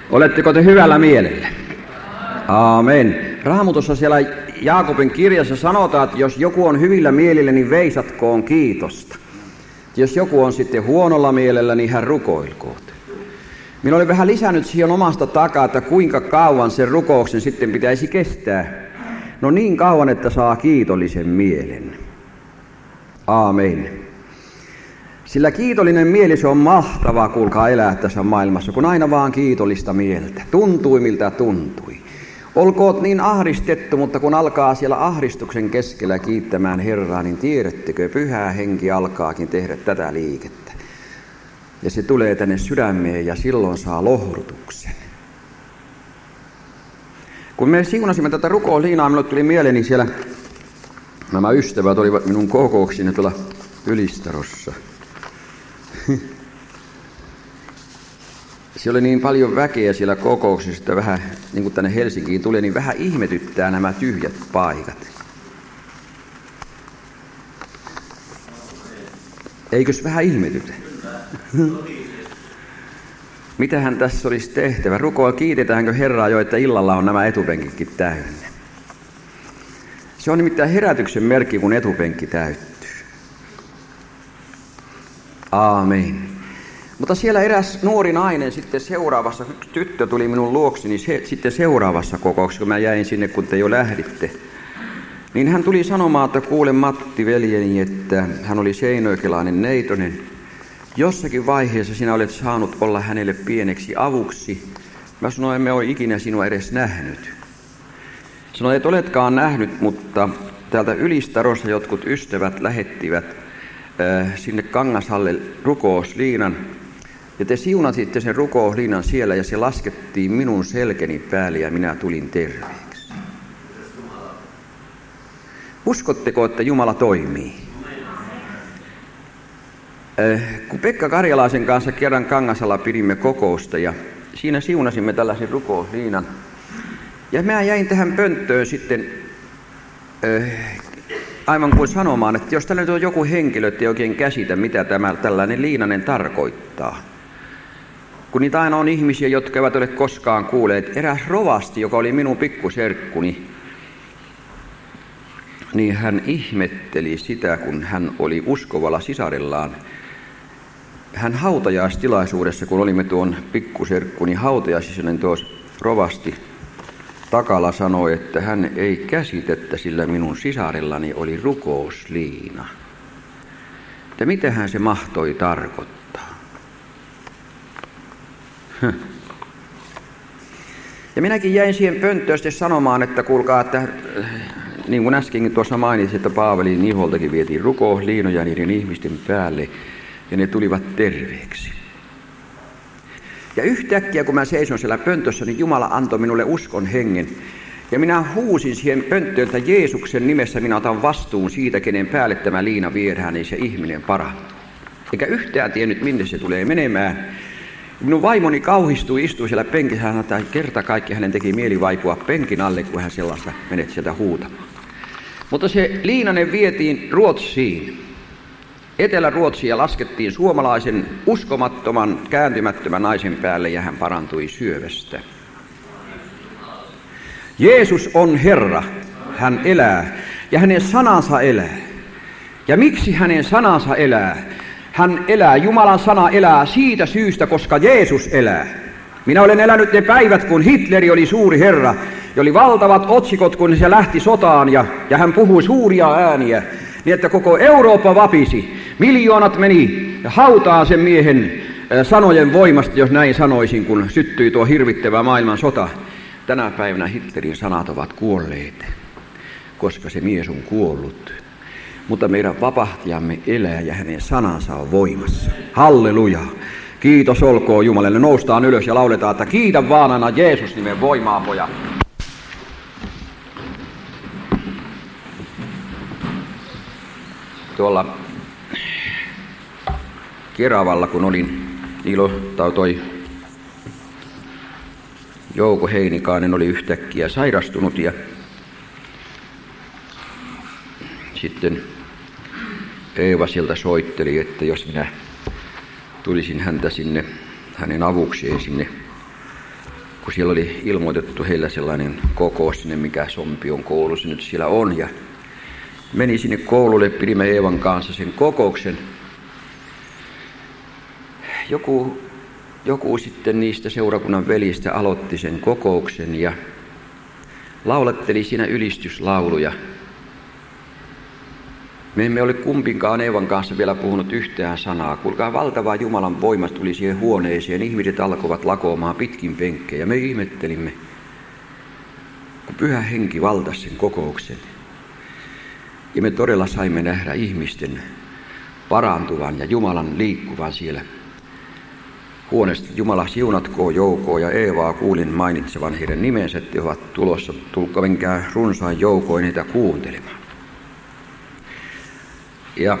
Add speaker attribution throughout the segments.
Speaker 1: Oletteko te hyvällä mielellä? Aamen. Raamatussa siellä Jaakobin kirjassa sanotaan, että jos joku on hyvillä mielillä, niin veisatkoon kiitosta. Jos joku on sitten huonolla mielellä, niin hän rukoilkoon. Minä olin vähän lisännyt siihen omasta takaa, että kuinka kauan sen rukouksen sitten pitäisi kestää. No niin kauan, että saa kiitollisen mielen. Aamen. Sillä kiitollinen mieli, se on mahtavaa, kuulkaa, elää tässä maailmassa, kun aina vaan kiitollista mieltä. Tuntui miltä tuntui. Olkoot niin ahdistettu, mutta kun alkaa siellä ahdistuksen keskellä kiittämään Herraa, niin tiedättekö, Pyhä Henki alkaakin tehdä tätä liikettä. Ja se tulee tänne sydämeen ja silloin saa lohdutuksen. Kun me siunasimme tätä rukousliinaa, minulle tuli mieleeni siellä, nämä ystävät olivat minun kokouksini tuolla Ylistarossa. Siellä oli niin paljon väkeä siellä kokouksessa, että vähän, niin kuin tänne Helsinkiin tulee, niin vähän ihmetyttää nämä tyhjät paikat. Eikös vähän ihmetytä? Mitähän tässä olisi tehtävä? Kiitetäänkö Herraa jo, että illalla on nämä etupenkitkin täynnä? Se on nimittäin herätyksen merkki, kun etupenkki täyttyy. Aamen. Mutta siellä eräs nuori nainen sitten seuraavassa, tyttö tuli minun luokseni sitten seuraavassa kokouksessa, kun mä jäin sinne, kun te jo lähditte. Niin hän tuli sanomaan, että kuule Matti veljeni, että hän oli seinäjokilainen neitonen. Jossakin vaiheessa sinä olet saanut olla hänelle pieneksi avuksi. Mä sanoin, emme ole ikinä sinua edes nähnyt. Sanoin, et oletkaan nähnyt, mutta täältä Ylistarossa jotkut ystävät lähettivät sinne Kangashalle rukousliinan. Ja te siunasitte sen rukousliinan siellä ja se laskettiin minun selkeni päälle ja minä tulin terveeksi. Uskotteko, että Jumala toimii? Kun Pekka Karjalaisen kanssa kerran Kangasalla pidimme kokousta ja siinä siunasimme tällaisen rukousliinan. Ja mä jäin tähän pönttöön sitten aivan kuin sanomaan, että jos tällä nyt on joku henkilö, ettei oikein käsitä, mitä tällainen liinanen tarkoittaa. Kun niitä aina on ihmisiä, jotka eivät ole koskaan kuulleet. Eräs rovasti, joka oli minun pikkuserkkuni, niin hän ihmetteli sitä, kun hän oli uskovalla sisarellaan. Hän hautajaistilaisuudessa, kun olimme tuon pikkuserkkuni hautajaisissa, niin tuo rovasti takala sanoi, että hän ei käsitettä, sillä minun sisarellani oli rukousliina. Että mitähän se mahtoi tarkoittaa? Ja minäkin jäin siihen pönttöön sitten sanomaan, että kuulkaa, että niin kuin äskenkin tuossa mainitsin, että Paavelin iholtakin vietiin rukousliinoja niiden ihmisten päälle ja ne tulivat terveeksi. Ja yhtäkkiä, kun mä seison siellä pöntössä, niin Jumala antoi minulle uskon hengen. Ja minä huusin siihen pönttöön, että Jeesuksen nimessä minä otan vastuun siitä, kenen päälle tämä liina viedään, niin se ihminen parantuu. Eikä yhtään tiennyt, minne se tulee menemään. Minun vaimoni kauhistui, istui siellä penkissä, hän sanoi, että kerta kaikki hänen teki mieli vaipua penkin alle, kun hän sellaista menet sieltä huutamaan. Mutta se liinanen vietiin Ruotsiin. Etelä-Ruotsia ja laskettiin suomalaisen uskomattoman, kääntymättömän naisen päälle ja hän parantui syövästä. Jeesus on Herra, hän elää ja hänen sanansa elää. Ja miksi hänen sanansa elää? Hän elää, Jumalan sana elää siitä syystä, koska Jeesus elää. Minä olen elänyt ne päivät, kun Hitleri oli suuri herra ja oli valtavat otsikot, kun se lähti sotaan ja hän puhui suuria ääniä. Niin, että koko Eurooppa vapisi. Miljoonat meni hautaan sen miehen sanojen voimasta, jos näin sanoisin, kun syttyi tuo hirvittävä maailman sota. Tänä päivänä Hitlerin sanat ovat kuolleet, koska se mies on kuollut. Mutta meidän vapahtajamme elää ja hänen sanansa on voimassa. Halleluja! Kiitos olkoon Jumalalle. Noustaan ylös ja lauletaan, että kiitä vaan aina Jeesus nimen voimaa, pojat. Tuolla Keravalla, kun olin, toi Jouko Heinikainen oli yhtäkkiä sairastunut ja sitten Eeva sieltä soitteli, että jos minä tulisin häntä sinne, hänen avukseen sinne kun siellä oli ilmoitettu heillä sellainen kokous sinne, mikä Sompion koulu se nyt siellä on. Ja meni sinne koululle, pidimme Eevan kanssa sen kokouksen. Joku sitten niistä seurakunnan veljistä aloitti sen kokouksen ja lauletteli siinä ylistyslauluja. Me emme ole kumpinkaan Eevan kanssa vielä puhunut yhtään sanaa. Kuulkaa, valtava Jumalan voima tuli siihen huoneeseen. Ihmiset alkoivat lakoamaan pitkin penkkejä. Me ihmettelimme, kun Pyhä Henki valtasi sen kokouksen. Ja me todella saimme nähdä ihmisten parantuvan ja Jumalan liikkuvan siellä huoneesta. Jumala siunatkoon joukoon, ja Eevaa kuulin mainitsevan heidän nimensä, että he ovat tulossa. Tulkaa, menkää runsaan joukoin heitä kuuntelemaan. Ja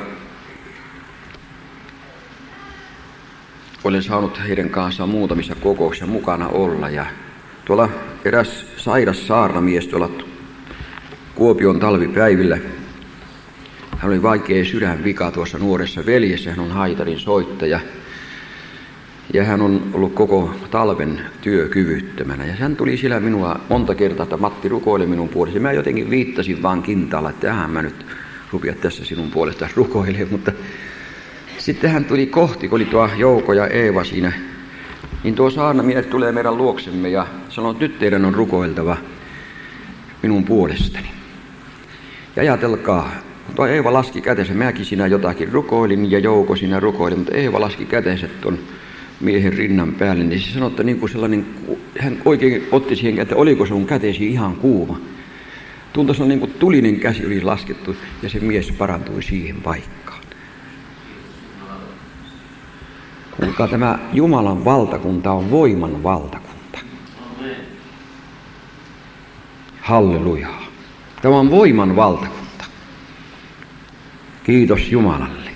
Speaker 1: olen saanut heidän kanssaan muutamissa kokouksissa mukana olla. Ja tuolla eräs sairas saarnamies tuolla Kuopion talvipäivillä. Hän oli vaikea sydänvika tuossa nuoressa veljessä. Hän on haitarin soittaja. Ja hän on ollut koko talven työkyvyttömänä. Ja hän tuli siellä minua monta kertaa, että Matti rukoile minun puolestani. Mä jotenkin viittasin vaan kintaalla, että mä nyt rupea tässä sinun puolestasi rukoilemaan. Mutta sitten hän tuli kohti, kun oli tuo Jouko ja Eeva siinä. Niin tuo saarnamies tulee meidän luoksemme ja sanoi, että nyt teidän on rukoiltava minun puolestani. Ja ajatelkaa, tuo Eeva laski kätensä. Mäkin siinä jotakin rukoilin ja Jouko siinä rukoilin, mutta Eeva laski kätensä tuon miehen rinnan päälle, niin se sanoi, että niin kuin sellainen, hän oikein otti siihen, että oliko sun kätesi ihan kuuma. Tuntui sellainen niin kuin tulinen käsi oli laskettu ja se mies parantui siihen paikkaan. Kuulkaa, tämä Jumalan valtakunta on voiman valtakunta. Hallelujaa. Tämä on voiman valtakunta. Kiitos Jumalalle.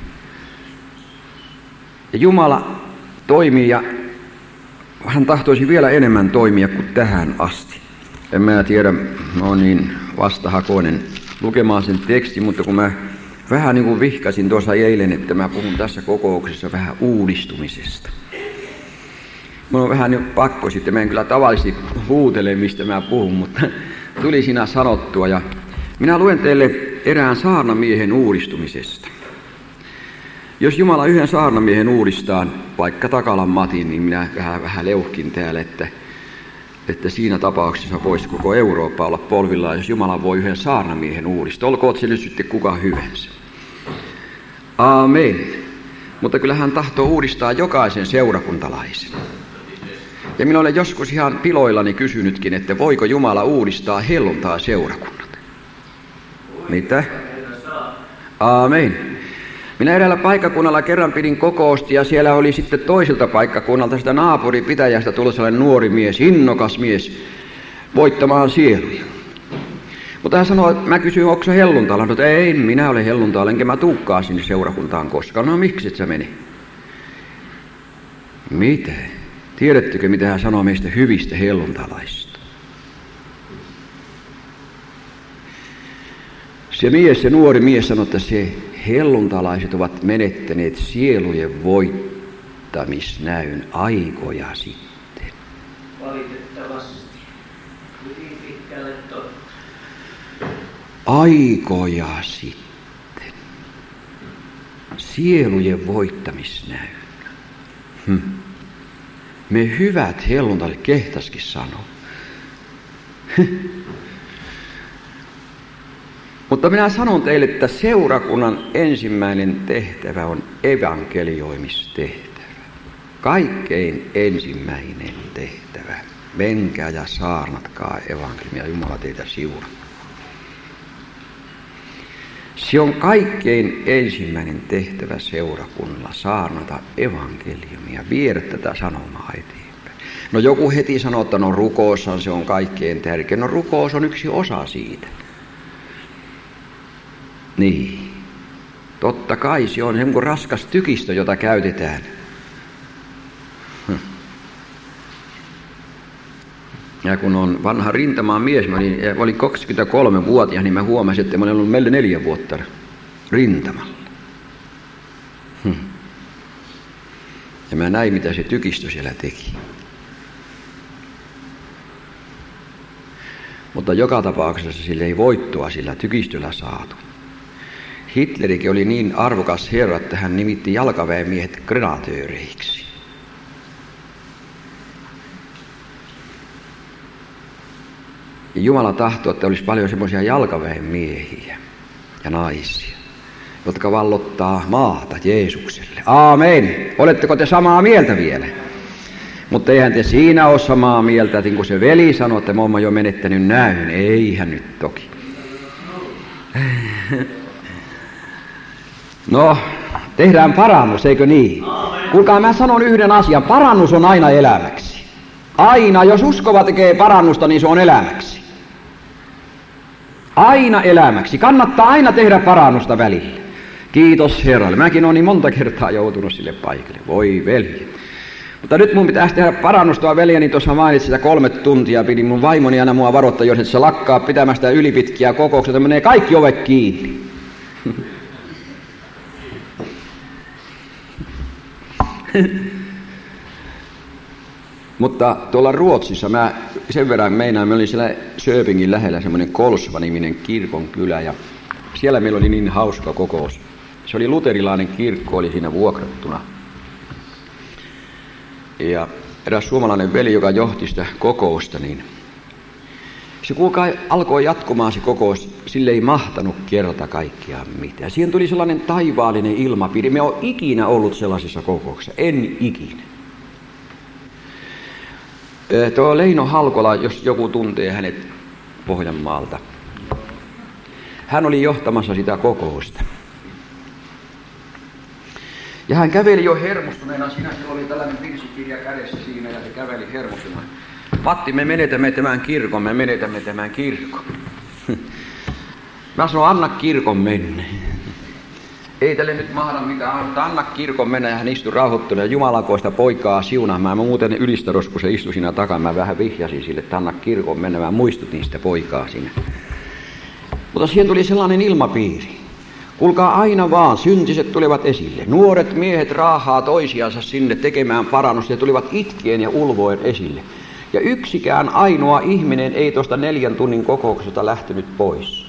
Speaker 1: Ja Jumala toimii ja hän tahtoisi vielä enemmän toimia kuin tähän asti. En mä tiedä, mä oon niin vastahakoinen lukemaan sen tekstin, mutta kun mä vähän niin kuin vihkasin tuossa eilen, että mä puhun tässä kokouksessa vähän uudistumisesta. Mulla on vähän nyt pakko sitten, mä en kyllä tavallisesti huutele, mistä mä puhun, mutta tuli siinä sanottua. Ja minä luen teille erään saarnamiehen uudistumisesta. Jos Jumala yhden saarnamiehen uudistaa, vaikka Takalan Matin, niin minä vähän leuhkin täällä, että siinä tapauksessa voisi koko Eurooppa olla polvillaan, jos Jumala voi yhden saarnamiehen uudistaa. Olkoon se nyt sitten kuka hyvänsä. Aamen. Mutta kyllä hän tahtoo uudistaa jokaisen seurakuntalaisen. Ja minä olen joskus ihan piloillani kysynytkin, että voiko Jumala uudistaa helluntai-seurakunnat. Mitä? Aamen. Minä eräällä paikkakunnalla kerran pidin kokousta ja siellä oli sitten toiselta paikkakunnalta sitä naapuripitäjästä tullut sellainen nuori mies, innokas mies, voittamaan sieluja. Mutta hän sanoi, että mä kysyin, onko se helluntaalla? No, ei, minä olen helluntaalla, enkä mä tuukkaan sinne seurakuntaan koskaan. No miksi et sä meni? Mitä? Tiedättekö, mitä hän sanoo meistä hyvistä helluntalaisista? Se nuori mies sanoi, että se helluntalaiset ovat menettäneet sielujen voittamisnäyn aikoja sitten.
Speaker 2: Valitettavasti. Hyvin pitkälle totta.
Speaker 1: Aikoja sitten. Sielujen voittamisnäyn. Me hyvät helluntalaiset kehtaskin sanoo. Mutta minä sanon teille, että seurakunnan ensimmäinen tehtävä on evankelioimistehtävä. Kaikkein ensimmäinen tehtävä. Menkää ja saarnatkaa evankeliumia, Jumala teitä siunaa. Se on kaikkein ensimmäinen tehtävä seurakunnalla, saarnata evankeliumia, viedä tätä sanomaa eteenpäin. No joku heti sanoo, että no rukoushan se on kaikkein tärkein. No rukous on yksi osa siitä. Niin. Totta kai se on semmoinen raskas tykistö, jota käytetään. Ja kun on vanha rintamaan mies, mä olin 23-vuotias, niin mä huomasin, että mä olin ollut meille 4 vuotta rintamalla. Ja mä näin, mitä se tykistö siellä teki. Mutta joka tapauksessa sille ei voittoa sillä tykistöllä saatu. Hitlerikin oli niin arvokas herra, että hän nimitti jalkaväenmiehet grenatööreiksi. Ja Jumala tahtoi, että olisi paljon semmoisia jalkaväenmiehiä ja naisia, jotka vallottaa maata Jeesukselle. Aamen. Oletteko te samaa mieltä vielä? Mutta eihän te siinä ole samaa mieltä, että kun se veli sanoi, että me olemme jo menettänyt näyn. Eihän nyt toki. No, tehdään parannus, eikö niin? Kuulkaa, mä sanon yhden asian. Parannus on aina elämäksi. Aina, jos uskova tekee parannusta, niin se on elämäksi. Aina elämäksi. Kannattaa aina tehdä parannusta välillä. Kiitos Herralle. Mäkin olen niin monta kertaa joutunut sille paikalle. Voi veli. Mutta nyt mun pitäisi tehdä parannusta veljeni, niin tuossa mainitsin, että 3 tuntia pidin mun vaimoni aina mua varoittaa, jos et sä lakkaa pitämästä ylipitkiä kokouksia, että menee kaikki ovet kiinni. Mutta tuolla Ruotsissa mä sen verran meinaan, me olin siellä Söpingin lähellä semmoinen Kolsva-niminen kirkonkylä ja siellä meillä oli niin hauska kokous. Se oli luterilainen kirkko, oli siinä vuokrattuna. Ja eräs suomalainen veli, joka johti sitä kokousta, niin se kuulkaa alkoi jatkumaan se kokous, sille ei mahtanut kerta kaikkiaan mitään. Siihen tuli sellainen taivaallinen ilmapiiri. Me on ikinä ollut sellaisessa kokouksessa, en ikinä. Tuo Leino Halkola, jos joku tuntee hänet Pohjanmaalta, hän oli johtamassa sitä kokousta. Ja hän käveli jo hermostuneena, siinä oli tällainen virsikirja kädessä siinä ja se käveli hermostuneena. Matti, me menetämme tämän kirkon, me menetämme tämän kirkon. Mä sanoin, anna kirkon mennä. Ei tälle nyt mahda mitään, mutta anna kirkon mennä ja hän istui rauhoittunut ja jumalakoista poikaa siunaamaan. Mä muuten Ylistarossa, kun se istui siinä takana, mä vähän vihjasin sille, että anna kirkon mennä. Mä muistutin sitä poikaa siinä. Mutta siihen tuli sellainen ilmapiiri. Kuulkaa aina vaan, syntiset tulevat esille. Nuoret miehet raahaa toisiansa sinne tekemään parannusta ja tulivat itkien ja ulvoen esille. Ja yksikään ainoa ihminen ei tuosta 4 tunnin kokouksesta lähtenyt pois.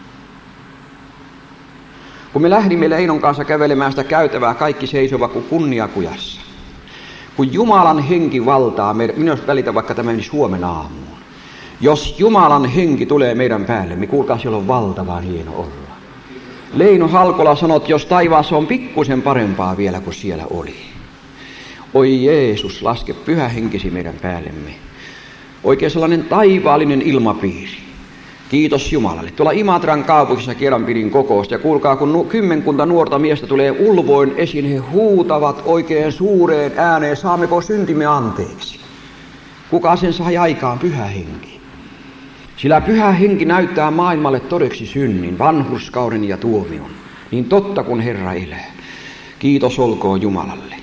Speaker 1: Kun me lähdimme Leinon kanssa kävelemään sitä käytävää, kaikki seisovat kuin kunniakujassa. Kun Jumalan henki valtaa meidän, minä jos välitän vaikka tämän Suomen aamuun. Jos Jumalan henki tulee meidän päälle, niin kuulkaa, siellä on valtavan hieno olla. Leino Halkola sanoi, että jos taivaassa on pikkusen parempaa vielä kuin siellä oli. Oi Jeesus, laske pyhä henkisi meidän päällemme. Oikein sellainen taivaallinen ilmapiiri. Kiitos Jumalalle. Tuolla Imatran kaupungissa kerran pidin kokousta ja kuulkaa, kun 10 nuorta miestä tulee ulvoin esiin, he huutavat oikein suureen ääneen, saammeko syntimme anteeksi. Kuka sen sai aikaan? Pyhä henki. Sillä pyhä henki näyttää maailmalle todeksi synnin, vanhurskauden ja tuomion. Niin totta kun Herra elää. Kiitos olkoon Jumalalle.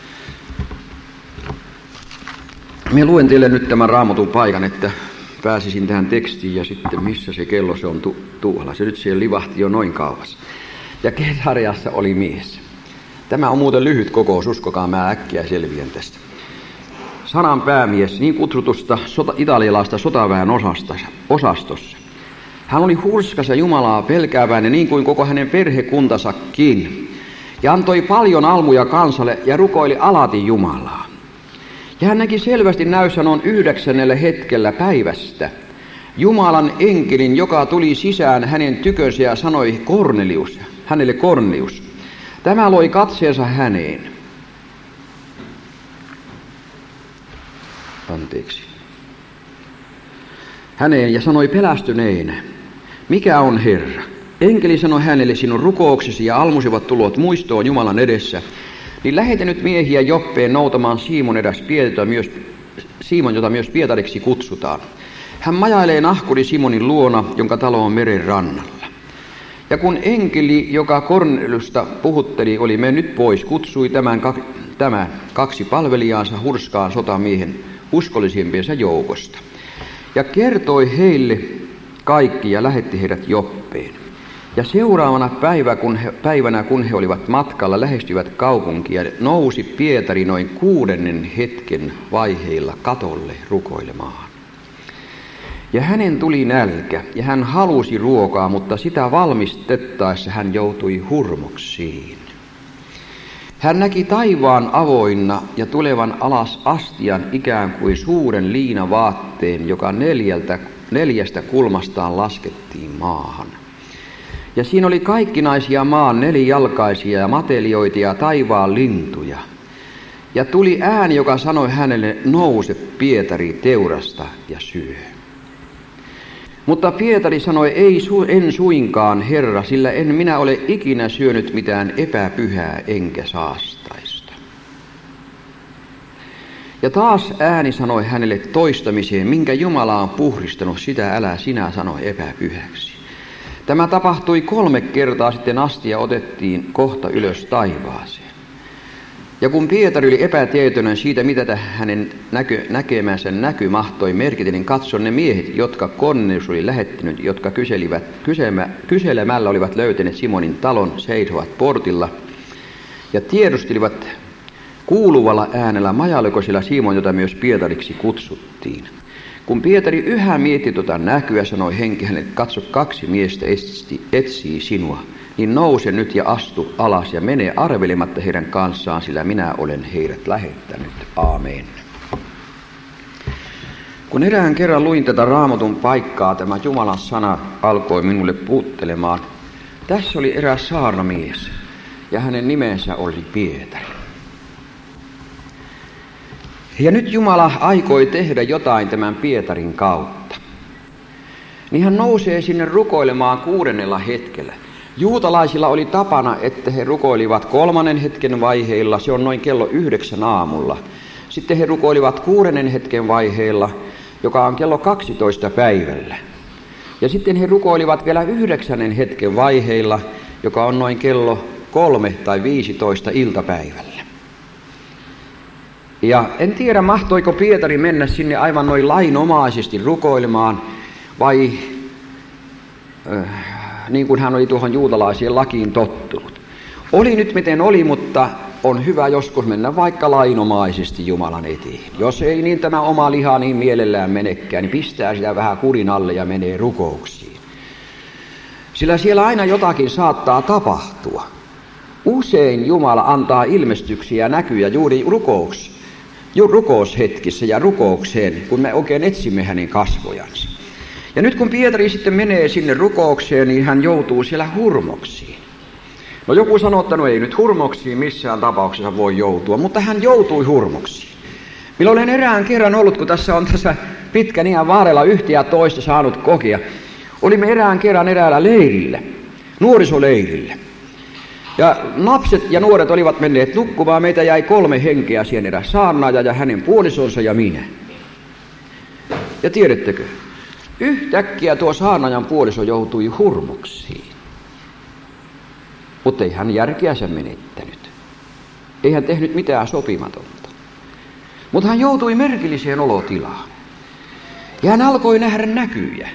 Speaker 1: Minä luen teille nyt tämän Raamatun paikan, että pääsisin tähän tekstiin ja sitten missä se kello se on tuolla. Se nyt siellä livahti jo noin kauas. Ja Kesariassa oli mies. Tämä on muuten lyhyt kokous, uskokaa, mä äkkiä selviän tästä. Sanan päämies niin kutsutusta italialaista sotaväen osastossa. Hän oli hurskas ja Jumalaa pelkääväinen niin kuin koko hänen perhekuntasakin. Ja antoi paljon almuja kansalle ja rukoili alati Jumalaa. Ja hän näki selvästi näyssä noin 9. hetkellä päivästä Jumalan enkelin, joka tuli sisään hänen tykönsä ja sanoi hänelle Kornelius. Tämä loi katseensa häneen. Häneen ja sanoi pelästyneenä, mikä on Herra? Enkeli sanoi hänelle, sinun rukouksesi ja almusivat tulot muistoon Jumalan edessä, niin lähetä nyt miehiä Joppeen noutamaan Simon, jota myös Pietariksi kutsutaan. Hän majailee nahkuri Simonin luona, jonka talo on meren rannalla. Ja kun enkeli, joka Korneliusta puhutteli, oli mennyt pois, kutsui tämän 2 palvelijaansa hurskaan sotamiehen uskollisimpiensa joukosta. Ja kertoi heille kaikki ja lähetti heidät Joppeen. Ja seuraavana päivänä, kun he olivat matkalla, lähestyivät kaupunkia, nousi Pietari noin 6. hetken vaiheilla katolle rukoilemaan. Ja hänen tuli nälkä, ja hän halusi ruokaa, mutta sitä valmistettaessa hän joutui hurmoksiin. Hän näki taivaan avoinna ja tulevan alas astian ikään kuin suuren liinavaatteen, joka neljästä kulmastaan laskettiin maahan. Ja siinä oli kaikkinaisia maan nelijalkaisia ja matelioita ja taivaan lintuja. Ja tuli ääni, joka sanoi hänelle, nouse Pietari teurasta ja syö. Mutta Pietari sanoi, en suinkaan, Herra, sillä en minä ole ikinä syönyt mitään epäpyhää enkä saastaista. Ja taas ääni sanoi hänelle toistamiseen, minkä Jumala on puhdistanut, sitä älä sinä sano epäpyhäksi. Tämä tapahtui 3 kertaa, sitten astia otettiin kohta ylös taivaaseen. Ja kun Pietari oli epätietoinen siitä, mitä hänen näkemänsä näky mahtoi merkitä, niin katso ne miehet, jotka Kornelius oli lähettänyt, jotka kyselemällä olivat löytäneet Simonin talon, seisovat portilla ja tiedustelivat kuuluvalla äänellä, majailiko siellä Simon, jota myös Pietariksi kutsuttiin. Kun Pietari yhä mietti tuota näkyä, sanoi henki hänelle, katso 2 miestä etsii sinua. Niin nouse nyt ja astu alas ja mene arvelematta heidän kanssaan, sillä minä olen heidät lähettänyt. Aamen. Kun erään kerran luin tätä Raamatun paikkaa, tämä Jumalan sana alkoi minulle puuttelemaan. Tässä oli eräs saarnamies ja hänen nimensä oli Pietari. Ja nyt Jumala aikoi tehdä jotain tämän Pietarin kautta. Niin hän nousee sinne rukoilemaan 6. hetkellä. Juutalaisilla oli tapana, että he rukoilivat 3. hetken vaiheilla, se on noin kello 9 aamulla. Sitten he rukoilivat 6. hetken vaiheilla, joka on kello 12 päivällä. Ja sitten he rukoilivat vielä 9. hetken vaiheilla, joka on noin kello 3 tai 15 iltapäivällä. Ja en tiedä, mahtoiko Pietari mennä sinne aivan noin lainomaisesti rukoilemaan, vai niin kuin hän oli tuohon juutalaiseen lakiin tottunut. Oli nyt miten oli, mutta on hyvä joskus mennä vaikka lainomaisesti Jumalan eteen. Jos ei, niin tämä oma liha niin mielellään menekään, niin pistää sitä vähän kurin alle ja menee rukouksiin. Sillä siellä aina jotakin saattaa tapahtua. Usein Jumala antaa ilmestyksiä ja näkyjä juuri rukoushetkissä ja rukoukseen, kun me oikein etsimme hänen kasvojansa. Ja nyt kun Pietari sitten menee sinne rukoukseen, niin hän joutuu siellä hurmoksiin. No joku sanoo, että no ei nyt hurmoksiin missään tapauksessa voi joutua, mutta hän joutui hurmoksiin. Minä olen erään kerran ollut, kun tässä on tässä pitkän iän varrella yhtä ja toista saanut kokea. Olimme erään kerran eräällä leirillä, nuorisoleirillä. Ja lapset ja nuoret olivat menneet nukkumaan, meitä jäi 3 henkeä siihen, eräs saarnaaja ja hänen puolisonsa ja minä. Ja tiedättekö? Yhtäkkiä tuo saarnaajan puoliso joutui hurmoksiin. Mutta ei hän järkeänsä menettänyt. Ei hän tehnyt mitään sopimatonta. Mutta hän joutui merkilliseen olotilaan. Ja hän alkoi nähdä näkyjä.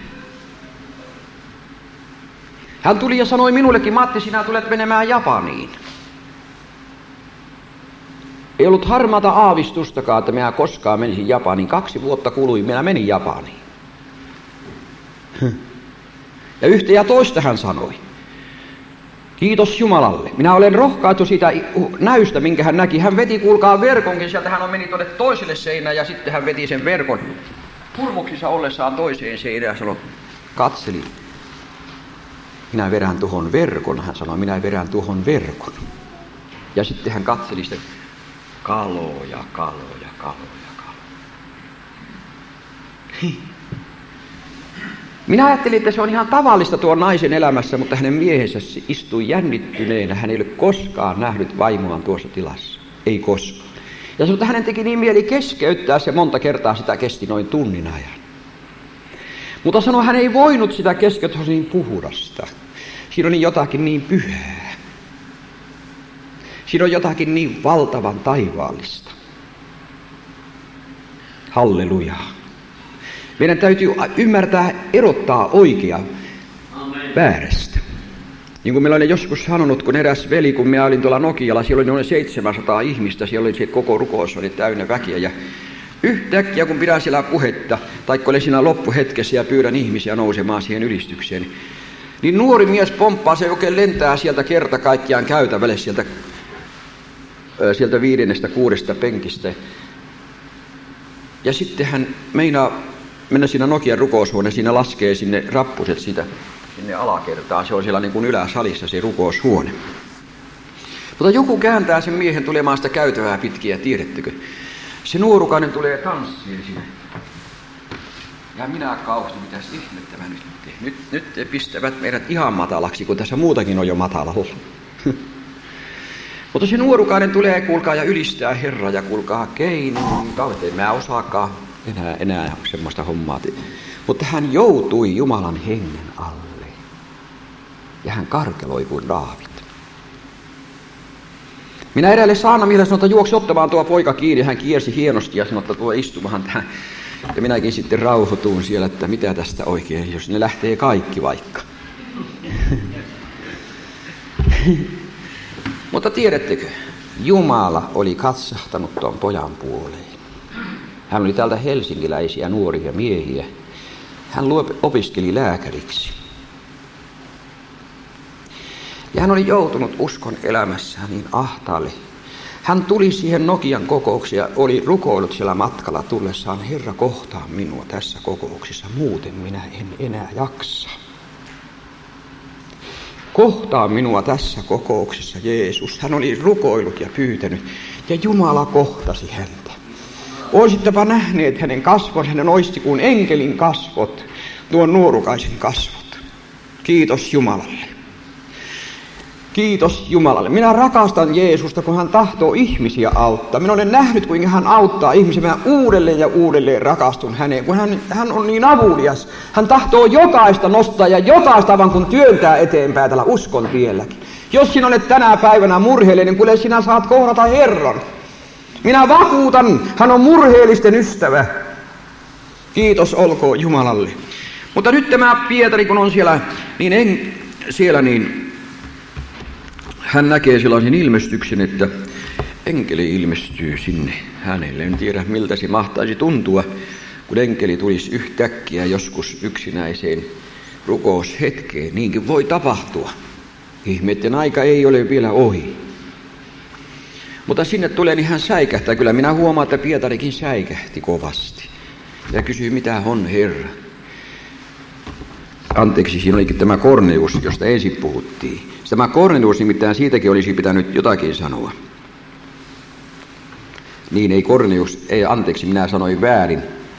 Speaker 1: Hän tuli ja sanoi minullekin, Matti, sinä tulet menemään Japaniin. Ei ollut harmaata aavistustakaan, että minä koskaan menisin Japaniin. 2 vuotta kului, minä menin Japaniin. Ja yhtä ja toista hän sanoi. Kiitos Jumalalle. Minä olen rohkaitu siitä näystä, minkä hän näki. Hän veti, kuulkaa, verkonkin. Sieltä hän meni tuonne toiselle seinään ja sitten hän veti sen verkon hurmoksissa ollessaan toiseen seinään ja sanoi, katseli. Minä vedän tuohon verkon. Hän sanoi, minä vedän tuohon verkon. Ja sitten hän katseli sitä kaloja. Minä ajattelin, että se on ihan tavallista tuon naisen elämässä, mutta hänen miehensä istui jännittyneenä. Hän ei ole koskaan nähnyt vaimoaan tuossa tilassa. Ei koskaan. Ja mutta hänen teki niin mieli keskeyttää se, monta kertaa sitä kesti noin tunnin ajan. Mutta sanoi, hän ei voinut sitä keskeyttää, se oli niin puhdasta. Siinä oli jotakin niin pyhää. Siinä on jotakin niin valtavan taivaallista. Halleluja. Meidän täytyy ymmärtää, erottaa oikea väärästä. Niin kuin minä olen joskus sanonut, kun eräs veli, kun minä olin tuolla Nokialla, siellä oli noin 700 ihmistä, siellä oli se koko rukous, oli täynnä väkeä. Ja Yhtäkkiä kun pidän siellä puhetta, tai olen siinä loppuhetkessä ja pyydän ihmisiä nousemaan siihen ylistykseen, niin nuori mies pomppaa, se oikein lentää sieltä kerta kaikkiaan käytävälle sieltä 5.–6. penkistä. Ja sitten hän meinaa mennä siinä Nokian rukoushuoneen, siinä laskee sinne rappuset siitä sinne alakertaan. Se on siellä niin kuin yläsalissa se rukoushuone. Mutta joku kääntää sen miehen tulemaan sitä käytävää pitkiä, tiedättekö? Se nuorukainen tulee tanssiin sinne. Ja minä kauhistin, mitäs ihmettä mä nyt teen. Nyt te pistävät meidät ihan matalaksi, kun tässä muutakin on jo matalalla. Mutta se nuorukainen tulee, kuulkaa, ja ylistää Herraa, ja kuulkaa, kauhean, mä osaakaan enää semmoista hommaa. Mutta hän joutui Jumalan hengen alle. Ja hän karkeloi kuin Daavid. Minä edelle saarnamiehelle sanoin, että juoksi ottamaan tuo poika kiinni. Hän kiersi hienosti ja sanoi, että tuo istumahan tähän. Ja minäkin sitten rauhoituin siellä, että mitä tästä oikein, jos ne lähtee kaikki vaikka. Mutta tiedättekö, Jumala oli katsahtanut tuon pojan puoleen. Hän oli täältä helsinkiläisiä nuoria miehiä. Hän opiskeli lääkäriksi. Ja hän oli joutunut uskon elämässään niin ahtaalle. Hän tuli siihen Nokian kokoukseen ja oli rukoillut siellä matkalla tullessaan, Herra, kohtaa minua tässä kokouksessa, muuten minä en enää jaksa. Kohtaa minua tässä kokouksessa, Jeesus. Hän oli rukoillut ja pyytänyt, ja Jumala kohtasi häntä. Oisittepa nähneet hänen kasvonsa, hänen oisti kuin enkelin kasvot, tuon nuorukaisen kasvot. Kiitos Jumalalle. Kiitos Jumalalle. Minä rakastan Jeesusta, kun hän tahtoo ihmisiä auttaa. Minä olen nähnyt, kuinka hän auttaa ihmisiä. Minä uudelleen ja uudelleen rakastun häneen, kun hän on niin avulias. Hän tahtoo jokaista nostaa ja jokaista vaan kun työntää eteenpäin tällä uskon tielläkin. Jos sinä olet tänä päivänä murheellinen, niin kyllä sinä saat kohdata Herran. Minä vakuutan, hän on murheellisten ystävä. Kiitos olkoon Jumalalle. Mutta nyt tämä Pietari, kun on siellä, niin hän näkee sellaisen ilmestyksen, että enkeli ilmestyy sinne hänelle. En tiedä, miltä se mahtaisi tuntua, kun enkeli tulisi yhtäkkiä joskus yksinäiseen rukoushetkeen. Niinkin voi tapahtua. Ihmeiden aika ei ole vielä ohi. Mutta sinne tulee, niin hän säikähtää. Kyllä minä huomaan, että Pietarikin säikähti kovasti. Ja kysyy, mitä on Herra? Anteeksi, siinä olikin tämä Kornelius, josta ensin puhuttiin. Tämä Kornelius, nimittäin siitäkin olisi pitänyt jotakin sanoa. Niin, ei Kornelius, anteeksi, minä sanoin väärin.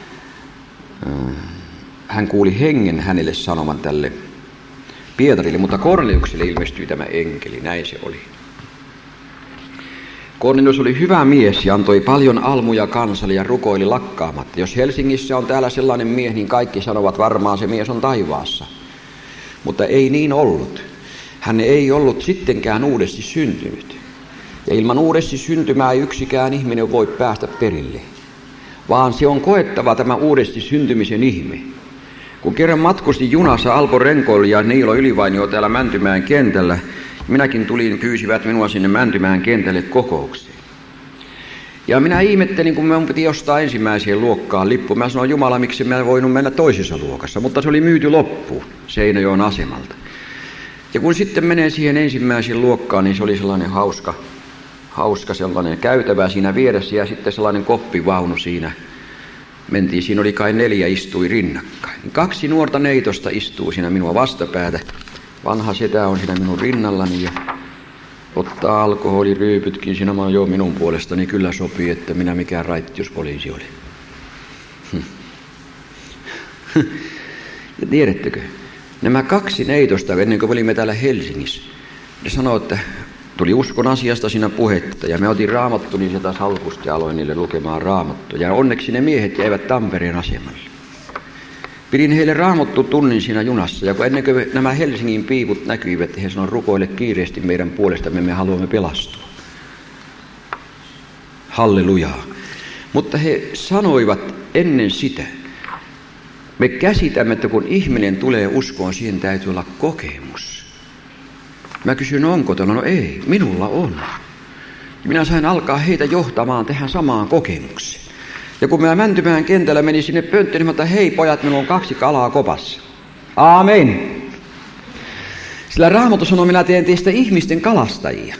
Speaker 1: Hän kuuli hengen hänelle sanoman tälle Pietarille, mutta Korneliukselle ilmestyi tämä enkeli, näin se oli. Kornelius oli hyvä mies ja antoi paljon almuja kansalle ja rukoili lakkaamatta. Jos Helsingissä on täällä sellainen mies, niin kaikki sanovat varmaan se mies on taivaassa. Mutta ei niin ollut. Hän ei ollut sittenkään uudesti syntynyt. Ja ilman uudesti syntymää ei yksikään ihminen voi päästä perille. Vaan se on koettava tämä uudesti syntymisen ihme. Kun kerran matkustin junassa Alpo Renkolle ja Niilo Ylivainio täällä Mäntymäen kentällä, minäkin tulin, pyysivät minua sinne Mäntymäen kentälle kokoukseen. Ja minä ihmettelin, kun minun piti jostain ensimmäiseen luokkaan lippu. Mä sanoin, Jumala, miksi mä voinut mennä toisessa luokassa, mutta se oli myyty loppuun Seinäjoen asemalta. Ja kun sitten menee siihen ensimmäiseen luokkaan, niin se oli sellainen hauska sellainen käytävä siinä vieressä ja sitten sellainen koppivaunu siinä. Mentiin, siinä oli kai 4 istui rinnakkain. 2 nuorta neitosta istuu siinä minua vastapäätä. Vanha setä on siinä minun rinnallani ja ottaa alkoholiryypytkin siinä jo minun puolestani. Kyllä sopii, että minä mikään raittiuspoliisi oli. Ja tiedättekö, nämä 2 neitosta, ennen kuin olimme täällä Helsingissä, ne sanoi, että tuli uskon asiasta siinä puhetta ja me otin raamattuni sieltä salkusta ja aloin niille lukemaan raamattua. Ja onneksi ne miehet jäivät Tampereen asemalle. Pidin heille raamattu tunnin siinä junassa ja kun ennen kuin nämä Helsingin piiput näkyivät, he sanoivat rukoile kiireesti meidän puolestamme, me haluamme pelastua. Hallelujaa. Mutta he sanoivat ennen sitä, me käsitämme, että kun ihminen tulee uskoon, siihen täytyy olla kokemus. Mä kysyin, onko tällä? No ei, minulla on. Minä sain alkaa heitä johtamaan tähän samaan kokemukseen. Ja kun mä Mäntymäen kentällä menin sinne pönttöön, niin mä sanoin, hei pojat, minulla on 2 kalaa kopassa. Aamen. Sillä Raamattu sanoo, minä teen teistä ihmisten kalastajia.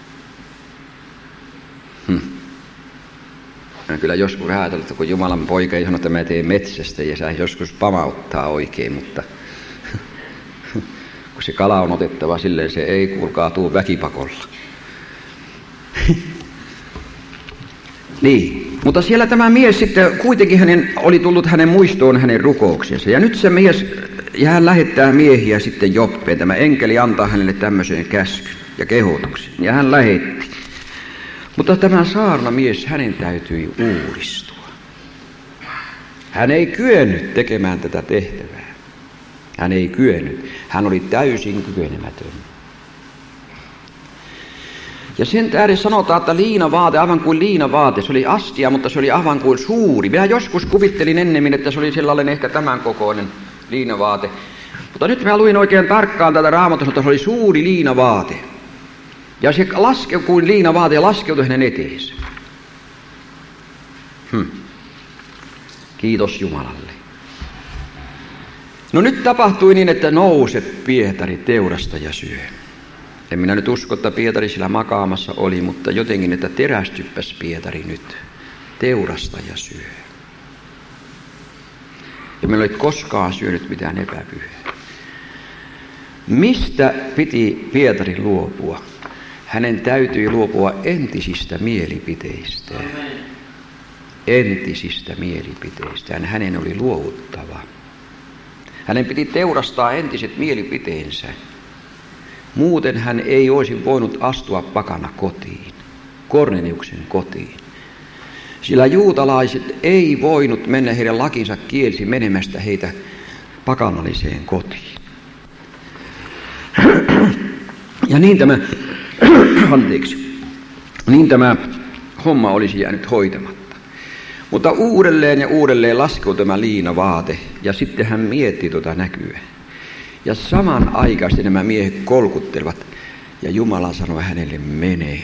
Speaker 1: Mä kyllä joskus ajatellut, että kun Jumalan poika ei sano, että mä teen metsästä ja sä joskus pamauttaa oikein, mutta kun se kala on otettava silleen, se ei kuulkaa tuu väkipakolla. Niin, mutta siellä tämä mies sitten, kuitenkin oli tullut hänen muistoon hänen rukouksensa. Ja nyt se mies, ja hän lähettää miehiä sitten Joppeen. Tämä enkeli antaa hänelle tämmöisen käskyn ja kehotuksen. Ja hän lähetti. Mutta tämä saarnamies, hänen täytyi uudistua. Hän ei kyennyt tekemään tätä tehtävää. Hän ei kyennyt. Hän oli täysin kykenemätön. Ja sen tähden sanotaan, että liinavaate, aivan kuin liinavaate, se oli astia, mutta se oli aivan kuin suuri. Minä joskus kuvittelin ennemmin, että se oli sellainen ehkä tämän kokoinen liinavaate. Mutta nyt mä luin oikein tarkkaan tätä Raamatusta, että se oli suuri liinavaate. Ja se laskeutui kuin liinavaate ja laskeutui hänen eteensä. Kiitos Jumalalle. No nyt tapahtui niin, että nouse Pietari teurasta ja syö. En minä nyt usko, että Pietari sillä makaamassa oli, mutta jotenkin, että terästyppäs Pietari nyt. Teurasta ja syö. Ja meillä ei koskaan syönyt mitään epäpyhää. Mistä piti Pietari luopua? Hänen täytyi luopua entisistä mielipiteistään. Entisistä mielipiteistään. Hänen oli luovuttava. Hänen piti teurastaa entiset mielipiteensä. Muuten hän ei olisi voinut astua pakana kotiin, Korneliuksen kotiin. Sillä juutalaiset ei voinut mennä, heidän lakinsa kielsi menemästä heitä pakanalliseen kotiin. Ja niin tämä homma olisi jäänyt hoitamatta. Mutta uudelleen ja uudelleen laskeu tämä liinavaate ja sitten hän mietti tuota näkyä. Ja samanaikaisesti nämä miehet kolkuttelevat ja Jumala sanoi hänelle, mene.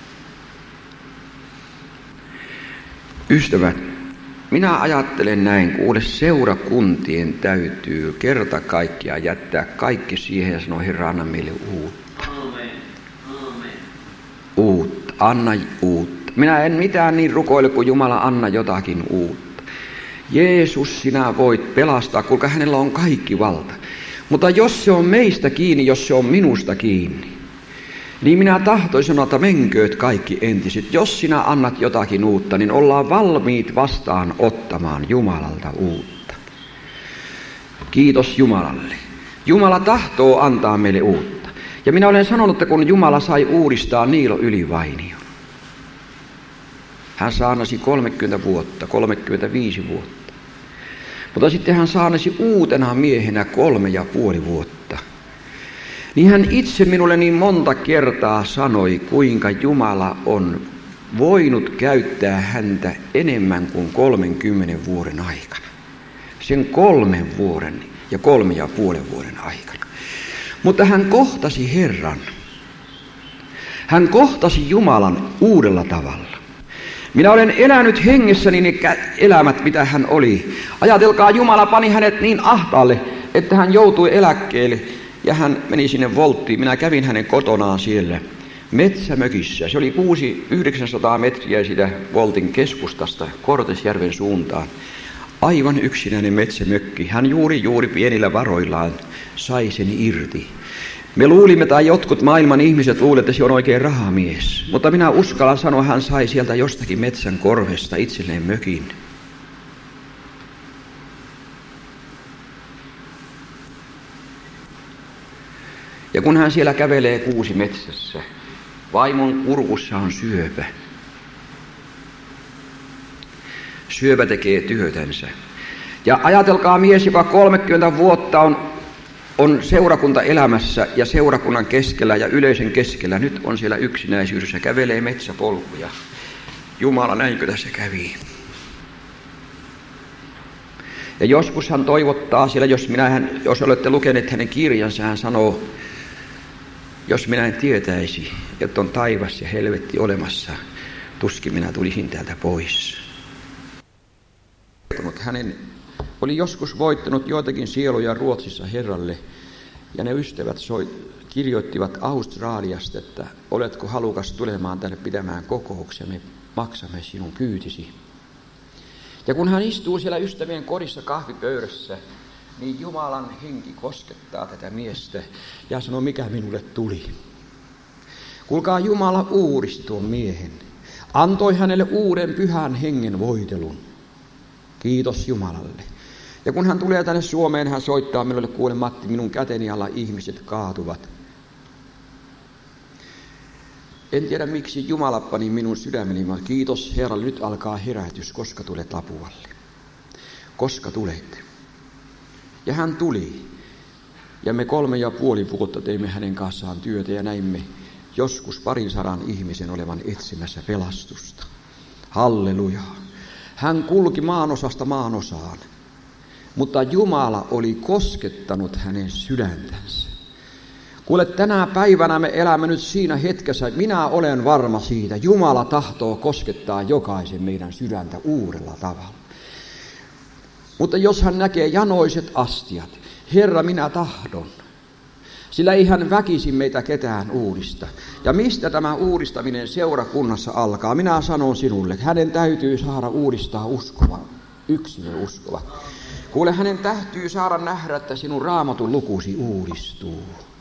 Speaker 1: Ystävät, minä ajattelen näin, kuule seurakuntien täytyy kerta kaikkiaan jättää kaikki siihen ja sanoa, Herra, anna meille uutta.
Speaker 2: Aamen. Aamen.
Speaker 1: Uutta, anna uutta. Minä en mitään niin rukoile, kuin Jumala, anna jotakin uutta. Jeesus, sinä voit pelastaa, kuinka hänellä on kaikki valta. Mutta jos se on meistä kiinni, jos se on minusta kiinni, niin minä tahtoisin sanoa, että menkööt kaikki entiset. Jos sinä annat jotakin uutta, niin ollaan valmiit vastaan ottamaan Jumalalta uutta. Kiitos Jumalalle. Jumala tahtoo antaa meille uutta. Ja minä olen sanonut, että kun Jumala sai uudistaa Niilo Ylivainion, hän saanasi 30 vuotta, 35 vuotta. Mutta sitten hän saanasi uutena miehenä 3,5 vuotta. Niin hän itse minulle niin monta kertaa sanoi, kuinka Jumala on voinut käyttää häntä enemmän kuin 30 vuoden aikana. Sen 3 vuoden ja 3,5 vuoden aikana. Mutta hän kohtasi Herran. Hän kohtasi Jumalan uudella tavalla. Minä olen elänyt hengessäni ne elämät, mitä hän oli. Ajatelkaa, Jumala pani hänet niin ahtaalle, että hän joutui eläkkeelle ja hän meni sinne Volttiin. Minä kävin hänen kotonaan siellä metsämökissä. Se oli 900 metriä siitä Voltin keskustasta Kortesjärven suuntaan. Aivan yksinäinen metsämökki. Hän juuri pienillä varoillaan sai sen irti. Me luulimme, tai jotkut maailman ihmiset luulivat, että se on oikein rahamies. Mutta minä uskallan sanoa, hän sai sieltä jostakin metsän korvesta itselleen mökin. Ja kun hän siellä kävelee kuusimetsässä, vaimon kurkussa on syöpä. Syöpä tekee työtänsä. Ja ajatelkaa, mies, joka 30 vuotta on seurakunta elämässä ja seurakunnan keskellä ja yleisön keskellä. Nyt on siellä yksinäisyydessä, kävelee metsäpolkuja. Jumala, näinkö tässä kävi? Ja joskus hän toivottaa siellä, jos olette lukeneet hänen kirjansa, hän sanoo, jos minä en tietäisi, että on taivas ja helvetti olemassa, tuskin minä tulisin täältä pois. hänen oli joskus voittanut joitakin sieluja Ruotsissa Herralle, ja ne ystävät kirjoittivat Australiasta, että oletko halukas tulemaan tänne pitämään kokouksia, me maksamme sinun kyytisi. Ja kun hän istuu siellä ystävien kodissa kahvipöydässä, niin Jumalan henki koskettaa tätä miestä ja sanoo, mikä minulle tuli. Kuulkaa, Jumala uudisti tuon miehen. Antoi hänelle uuden pyhän hengen voitelun. Kiitos Jumalalle. Ja kun hän tulee tänne Suomeen, hän soittaa minulle, kuule Matti, minun käteni alla ihmiset kaatuvat. En tiedä miksi Jumala pani minun sydämeni, vaan kiitos Herralle, nyt alkaa herätys, koska tulet Lapualle. Koska tulet. Ja hän tuli. Ja me 3,5 vuotta teimme hänen kanssaan työtä ja näimme joskus 200 ihmisen olevan etsimässä pelastusta. Halleluja. Hän kulki maanosasta maanosaan, mutta Jumala oli koskettanut hänen sydäntänsä. Kuule, tänä päivänä me elämme nyt siinä hetkessä, minä olen varma siitä, Jumala tahtoo koskettaa jokaisen meidän sydäntä uudella tavalla. Mutta jos hän näkee janoiset astiat, Herra, minä tahdon, sillä ei hän väkisin meitä ketään uudista. Ja mistä tämä uudistaminen seurakunnassa alkaa? Minä sanon sinulle, että hänen täytyy saada uudistaa uskova, yksilö uskova. Kuule, hänen täytyy saada nähdä, että sinun Raamatun lukusi uudistuu.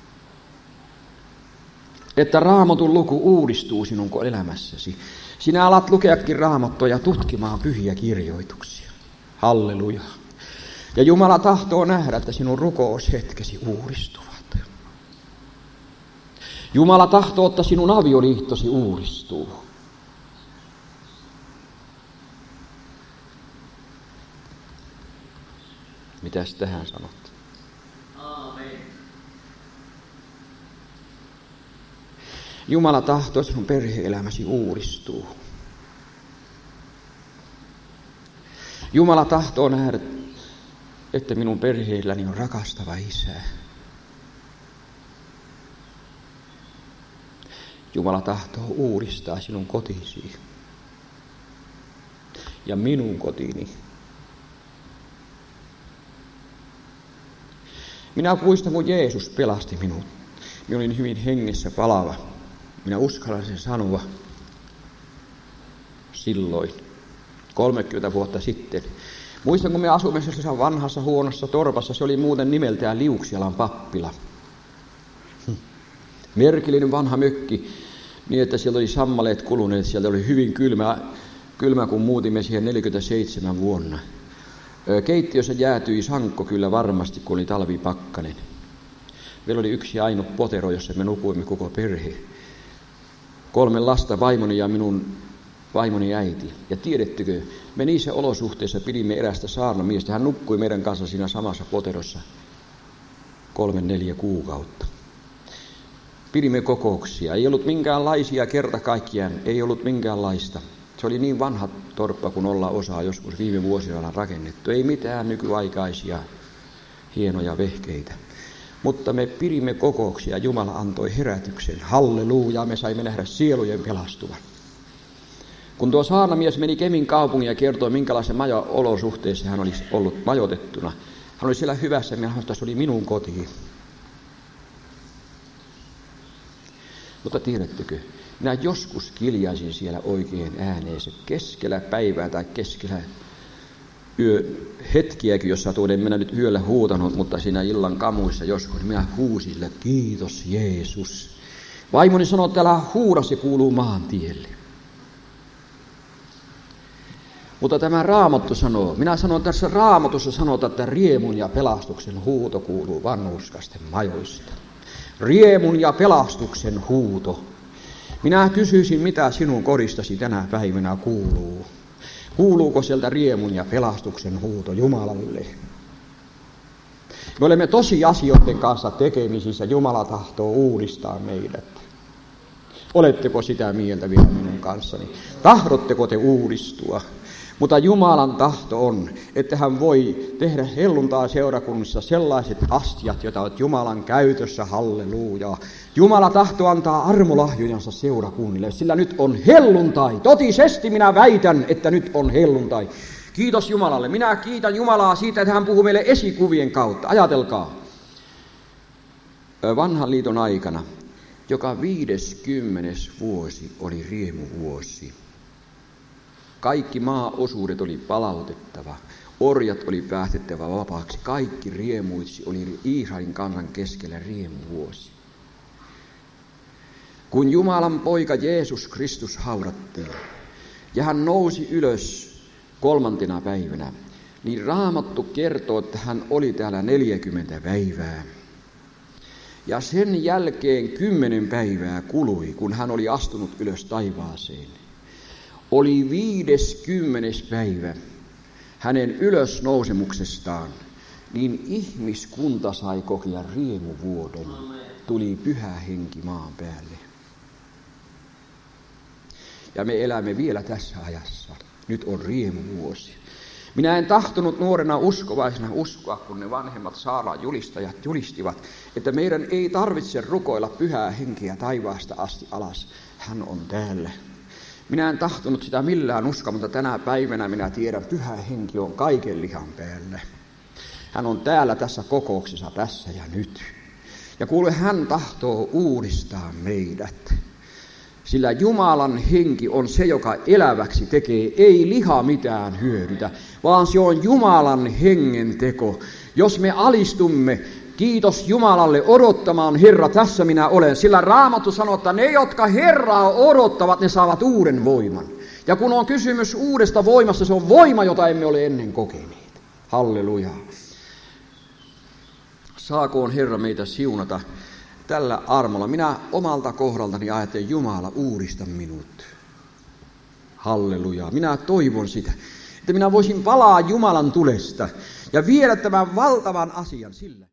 Speaker 1: Että Raamatun luku uudistuu sinun elämässäsi. Sinä alat lukeakin Raamattua ja tutkimaan pyhiä kirjoituksia. Halleluja. Ja Jumala tahtoo nähdä, että sinun rukoushetkesi uudistuvat. Jumala tahtoo, että sinun avioliittosi uudistuu. Mitäs tähän sanot?
Speaker 2: Aamen.
Speaker 1: Jumala tahtoo, että sinun perhe-elämäsi uudistuu. Jumala tahtoo nähdä, että minun perheelläni on rakastava isä. Jumala tahtoo uudistaa sinun kotisi ja minun kotini. Minä muistan, kun Jeesus pelasti minut. Minä olin hyvin hengessä palava. Minä uskallan sen sanoa silloin, 30 vuotta sitten. Muistan, kun me asuimme sellaisessa vanhassa huonossa torpassa, se oli muuten nimeltään Liuksialan pappila. Merkillinen vanha mökki, niin että siellä oli sammaleet kuluneet, sieltä oli hyvin kylmä kun muutimme siihen 47 vuonna. Keittiössä jäätyi sankko kyllä varmasti, kun oli talvipakkanen. Meillä oli yksi ainut potero, jossa me nukuimme koko perhe. 3 lasta, vaimoni ja minun vaimoni äiti. Ja tiedettekö, me niissä olosuhteissa pidimme erästä saarnamiestä. Hän nukkui meidän kanssa siinä samassa poterossa 3-4 kuukautta. Pidimme kokouksia. Ei ollut minkäänlaisia kerta kaikkiaan, ei ollut minkäänlaista. Se oli niin vanha torppa, kun ollaan osaa joskus viime vuosina rakennettu. Ei mitään nykyaikaisia hienoja vehkeitä. Mutta me pidimme kokouksia, Jumala antoi herätyksen. Halleluja, me saimme nähdä sielujen pelastuvan. Kun tuo saarnamies meni Kemin kaupungin ja kertoi, minkälaisen olosuhteessa hän olisi ollut majoitettuna. Hän oli siellä hyvässä, minä sanoin, että se oli minun kotiin. Mutta tiedättekö, minä joskus kiljaisin siellä oikein ääneensä keskellä päivää tai keskellä hetkiäkin, jos en minä nyt yöllä huutanut, mutta siinä illan kamuissa joskus minä huusin sille, kiitos Jeesus. Vaimoni sanoi, että älä huuda, se kuuluu maantielle. Mutta tämä Raamattu sanoo, minä sanon tässä Raamatussa sanotaan, että riemun ja pelastuksen huuto kuuluu vanhurskasten majoista. Riemun ja pelastuksen huuto. Minä kysyisin, mitä sinun kodistasi tänä päivänä kuuluu. Kuuluuko sieltä riemun ja pelastuksen huuto Jumalalle? Me olemme tosiasioiden kanssa tekemisissä. Jumala tahtoo uudistaa meidät. Oletteko sitä mieltä vielä minun kanssani? Tahdotteko te uudistua? Mutta Jumalan tahto on, että hän voi tehdä helluntai-seurakunnissa sellaiset astiat, joita ovat Jumalan käytössä, halleluja. Jumala tahto antaa armolahjojansa seurakunnille, sillä nyt on helluntai. Totisesti minä väitän, että nyt on helluntai. Kiitos Jumalalle. Minä kiitän Jumalaa siitä, että hän puhuu meille esikuvien kautta. Ajatelkaa. Vanhan liiton aikana joka 50. vuosi oli riemuvuosi. Kaikki maaosuudet oli palautettava. Orjat oli päästettävä vapaaksi. Kaikki riemuitsi oli Israelin kansan keskellä riemuvuosi. Kun Jumalan poika Jeesus Kristus haudattiin ja hän nousi ylös 3. päivänä, niin Raamattu kertoo, että hän oli täällä 40 päivää. Ja sen jälkeen 10 päivää kului, kun hän oli astunut ylös taivaaseen. Oli 50. päivä hänen ylösnousemuksestaan, niin ihmiskunta sai kokea riemuvuoden. Tuli Pyhä Henki maan päälle. Ja me elämme vielä tässä ajassa. Nyt on riemuvuosi. Minä en tahtonut nuorena uskovaisena uskoa, kun ne vanhemmat saarnajulistajat julistivat, että meidän ei tarvitse rukoilla Pyhää Henkeä taivaasta asti alas. Hän on täällä. Minä en tahtonut sitä millään uskoa, mutta tänä päivänä minä tiedän, Pyhä Henki on kaiken lihan päällä. Hän on täällä tässä kokouksessa, tässä ja nyt. Ja kuule, hän tahtoo uudistaa meidät. Sillä Jumalan henki on se, joka eläväksi tekee. Ei liha mitään hyödytä, vaan se on Jumalan hengen teko. Jos me alistumme, kiitos Jumalalle, odottamaan Herra, tässä minä olen. Sillä Raamattu sanoo, että ne, jotka Herraa odottavat, ne saavat uuden voiman. Ja kun on kysymys uudesta voimasta, se on voima, jota emme ole ennen kokeneet. Halleluja. Saakoon Herra meitä siunata tällä armolla. Minä omalta kohdaltani ajattelen, Jumala, uudista minut. Halleluja. Minä toivon sitä, että minä voisin palaa Jumalan tulesta ja viedä tämän valtavan asian sillä.